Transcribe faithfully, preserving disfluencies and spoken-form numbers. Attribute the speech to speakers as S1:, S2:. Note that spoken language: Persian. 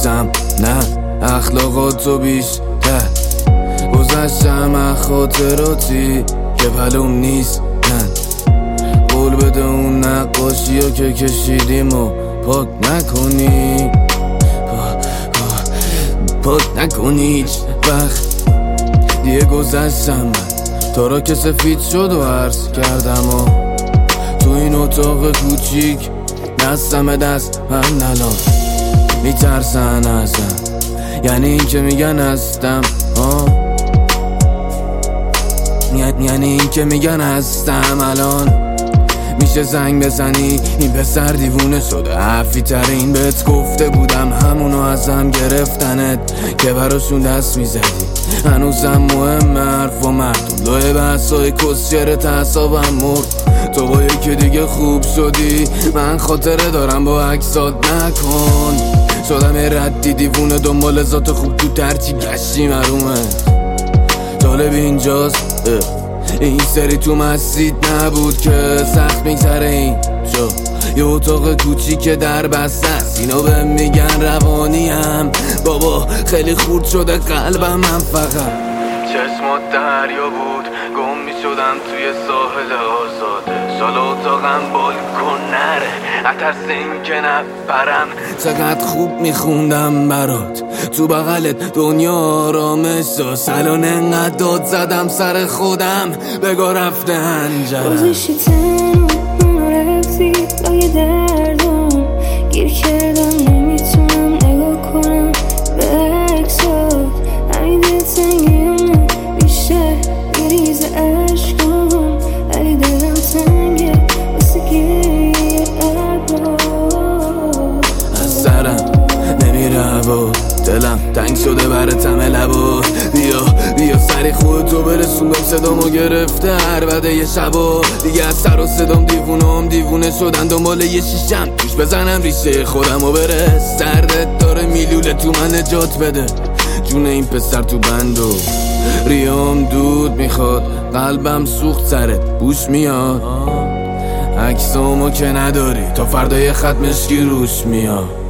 S1: نیستم، نه اخلاقاتو بیشتر گذشتم از خاطراتی که پلوم نیست. نه قول بده اون نقاشی ها که کشیدیم و پاک نکنی، پا پا پاک نکنی هیچ وقت دیگه. گذشتم من تا را که سفید شد و عرض کردم و تو این اتاق کوچیک دستم دست من الان میترسن ازم، یعنی این که میگن هستم آه یعنی این که میگن هستم الان. میشه زنگ بزنی این پسر دیوونه شده، حرفی ترین بهت گفته بودم همونو ازم گرفتنت که براشون دست میزدی. هنوزم مهم حرف و مردم لای بحثای کسچر تعصابم مرد. تو با یکی دیگه خوب شدی، من خاطره دارم با عکسات نکن. شدم ردی دیوونه دنبال ذات خوب تو ترچی گشتی مرومه. طالب اینجاست این سری تو مسجد نبود که سخت میگذره این جو یه اتاق کوچیک در بسته است. اینو به میگن روانیم بابا، خیلی خورد شده قلبم. من فقط چشمات دریا بود، گم میشدم توی ساحل آزاده. سال اتاقم بالکن نره اترس این که نپرم. چقدر خوب میخوندم برات تو بغلت دنیا آرامش داشت. الان انقدر داد زدم سر خودم بگاه رفته هنجرم.
S2: گذاشتی تنها رفتی لای دردم، گیر کردم نمیتونم نگاه کنم به عکسات. همین دلتنگیمه بیشتر میریز عشقم، ولی دلم تنگه واسه گریه عبا.
S1: از سرم نمیره هوا، دلم تنگ شده برتم لبا. بیا بیا سری خودتو برسون بهم، صدامو گرفته هر بعد یه شبا. دیگه از سر و صدام دیوونم دیوونه شدن، دنبال یه شیشم توش بزنم ریشه خودمو برس. دردت داره میلوله تو من نجات بده، جون این پسر تو بندو ریام دود میخواد. قلبم سوخت سرت بوش میاد، عکسامو که نداری تا فردا یه خط مشکی روش میاد.